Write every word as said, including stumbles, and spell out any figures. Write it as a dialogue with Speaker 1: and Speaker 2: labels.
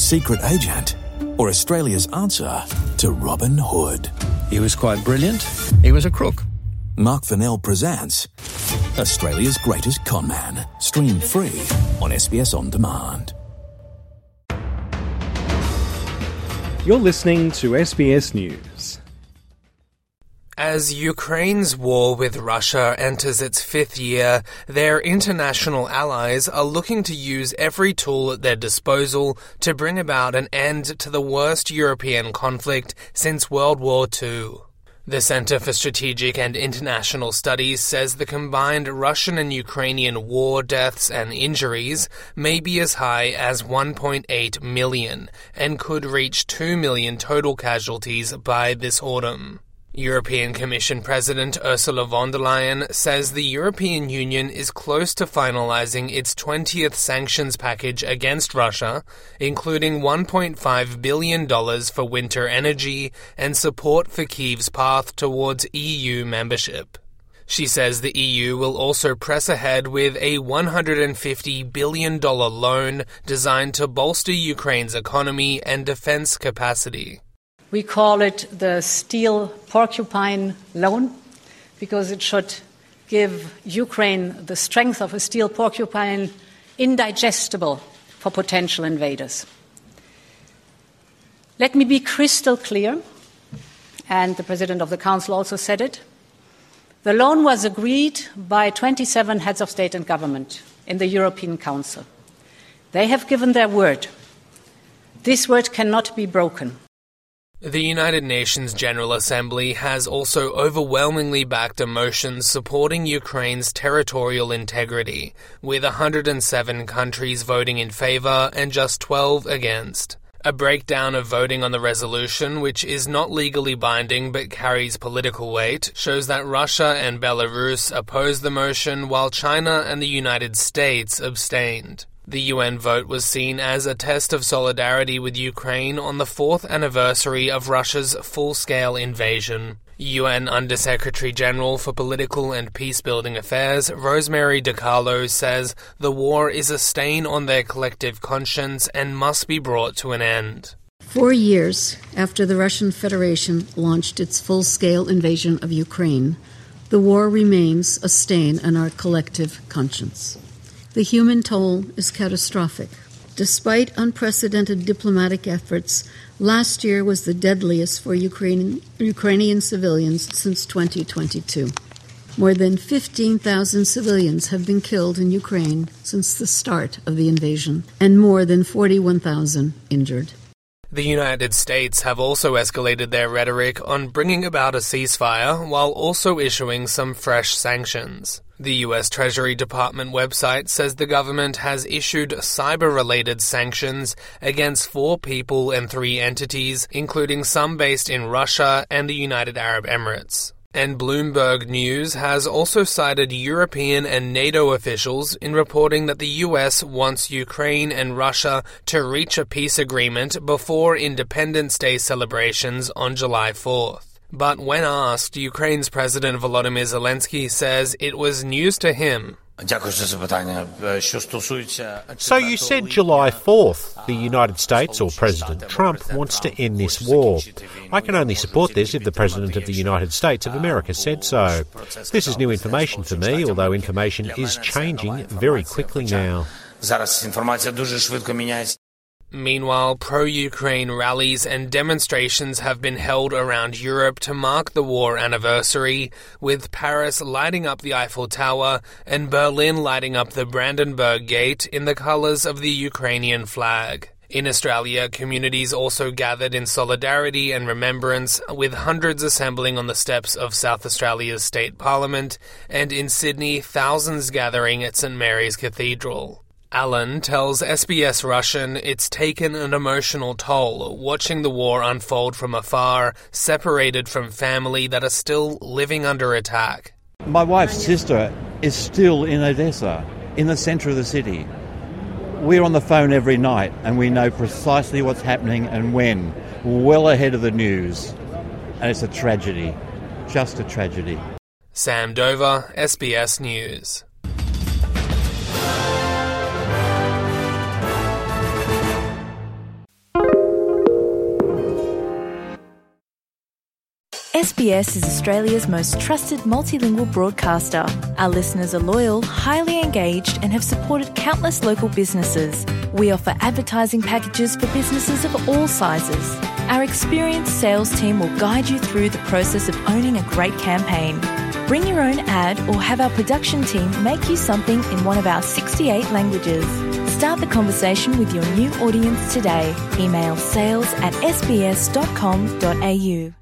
Speaker 1: secret agent, or Australia's answer to Robin Hood?
Speaker 2: He was quite brilliant. He was a crook.
Speaker 1: Mark Fennell presents Australia's Greatest Conman. Stream free on S B S On Demand.
Speaker 3: You're listening to S B S News.
Speaker 4: As Ukraine's war with Russia enters its fifth year, their international allies are looking to use every tool at their disposal to bring about an end to the worst European conflict since World War Two. The Centre for Strategic and International Studies says the combined Russian and Ukrainian war deaths and injuries may be as high as one point eight million and could reach two million total casualties by this autumn. European Commission President Ursula von der Leyen says the European Union is close to finalizing its twentieth sanctions package against Russia, including one point five billion dollars for winter energy and support for Kyiv's path towards E U membership. She says the E U will also press ahead with a one hundred fifty billion dollars loan designed to bolster Ukraine's economy and defense capacity.
Speaker 5: We call it the Steel Porcupine Loan because it should give Ukraine the strength of a steel porcupine, indigestible for potential invaders. Let me be crystal clear, and the President of the Council also said it. The loan was agreed by twenty-seven heads of state and government in the European Council. They have given their word. This word cannot be broken.
Speaker 4: The United Nations General Assembly has also overwhelmingly backed a motion supporting Ukraine's territorial integrity, with one hundred seven countries voting in favour and just twelve against. A breakdown of voting on the resolution, which is not legally binding but carries political weight, shows that Russia and Belarus opposed the motion while China and the United States abstained. The U N vote was seen as a test of solidarity with Ukraine on the fourth anniversary of Russia's full-scale invasion. U N Under-Secretary General for Political and Peacebuilding Affairs, Rosemary DiCarlo, says the war is a stain on their collective conscience and must be brought to an end.
Speaker 6: Four years after the Russian Federation launched its full-scale invasion of Ukraine, the war remains a stain on our collective conscience. The human toll is catastrophic. Despite unprecedented diplomatic efforts, last year was the deadliest for Ukrainian, Ukrainian civilians since twenty twenty-two. More than fifteen thousand civilians have been killed in Ukraine since the start of the invasion, and more than forty-one thousand injured.
Speaker 4: The United States have also escalated their rhetoric on bringing about a ceasefire while also issuing some fresh sanctions. The U S Treasury Department website says the government has issued cyber-related sanctions against four people and three entities, including some based in Russia and the United Arab Emirates. And Bloomberg News has also cited European and NATO officials in reporting that the U S wants Ukraine and Russia to reach a peace agreement before Independence Day celebrations on July fourth. But when asked, Ukraine's President Volodymyr Zelensky says it was news to him.
Speaker 7: So you said July fourth. The United States, or President Trump, wants to end this war. I can only support this if the President of the United States of America said so. This is new information for me, although information is changing very quickly now.
Speaker 4: Meanwhile, pro-Ukraine rallies and demonstrations have been held around Europe to mark the war anniversary, with Paris lighting up the Eiffel Tower and Berlin lighting up the Brandenburg Gate in the colours of the Ukrainian flag. In Australia, communities also gathered in solidarity and remembrance, with hundreds assembling on the steps of South Australia's State Parliament, and in Sydney, thousands gathering at St Mary's Cathedral. Alan tells S B S Russian it's taken an emotional toll watching the war unfold from afar, separated from family that are still living under attack.
Speaker 8: My wife's sister is still in Odessa, in the centre of the city. We're on the phone every night and we know precisely what's happening and when, well ahead of the news. And it's a tragedy, just a tragedy.
Speaker 4: Sam Dover, S B S News.
Speaker 9: S B S is Australia's most trusted multilingual broadcaster. Our listeners are loyal, highly engaged, and have supported countless local businesses. We offer advertising packages for businesses of all sizes. Our experienced sales team will guide you through the process of owning a great campaign. Bring your own ad or have our production team make you something in one of our sixty-eight languages. Start the conversation with your new audience today. Email sales at s b s dot com dot a u.